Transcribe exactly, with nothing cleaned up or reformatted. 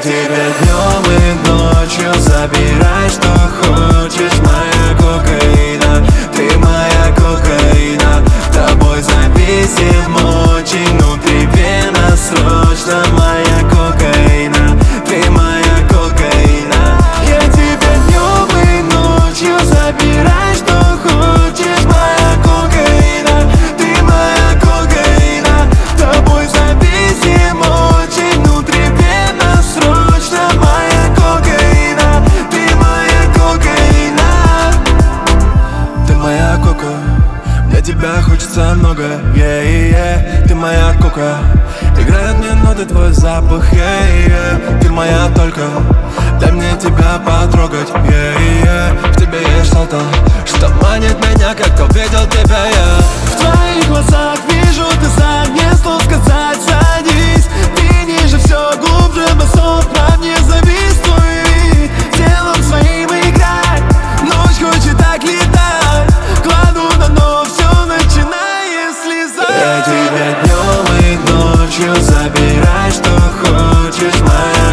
тебя днем и ночью забирай, что хочешь, моя кокаина. Ты моя кокаина, тобой зависим очень внутри вена. Срочно моя кокаина, ты моя кокаина. Я тебя днем и ночью забирай, что хочешь, моя кокаина. Ты моя кокаина, тобой зависим очень внутри вена. Срочно моя кокаина, ты моя кокаина. Ты моя кока, для тебя хочется много, yeah, yeah. Ты моя кока, играет мне ноты твой запах, yeah, yeah. Ты моя только, дай мне тебя потрогать, yeah, yeah. В тебе есть что-то, что манит меня, как увидел тебя я. В твоих глазах вижу, ты сам, не слов сказать, садись. Ты ниже, все глубже, басов, прав не завистуй. Телом своим играй, ночь хочет так летать. Кладу на дно, все начинает слезать. Я тебя днем и ночью забирай, что хочешь, моя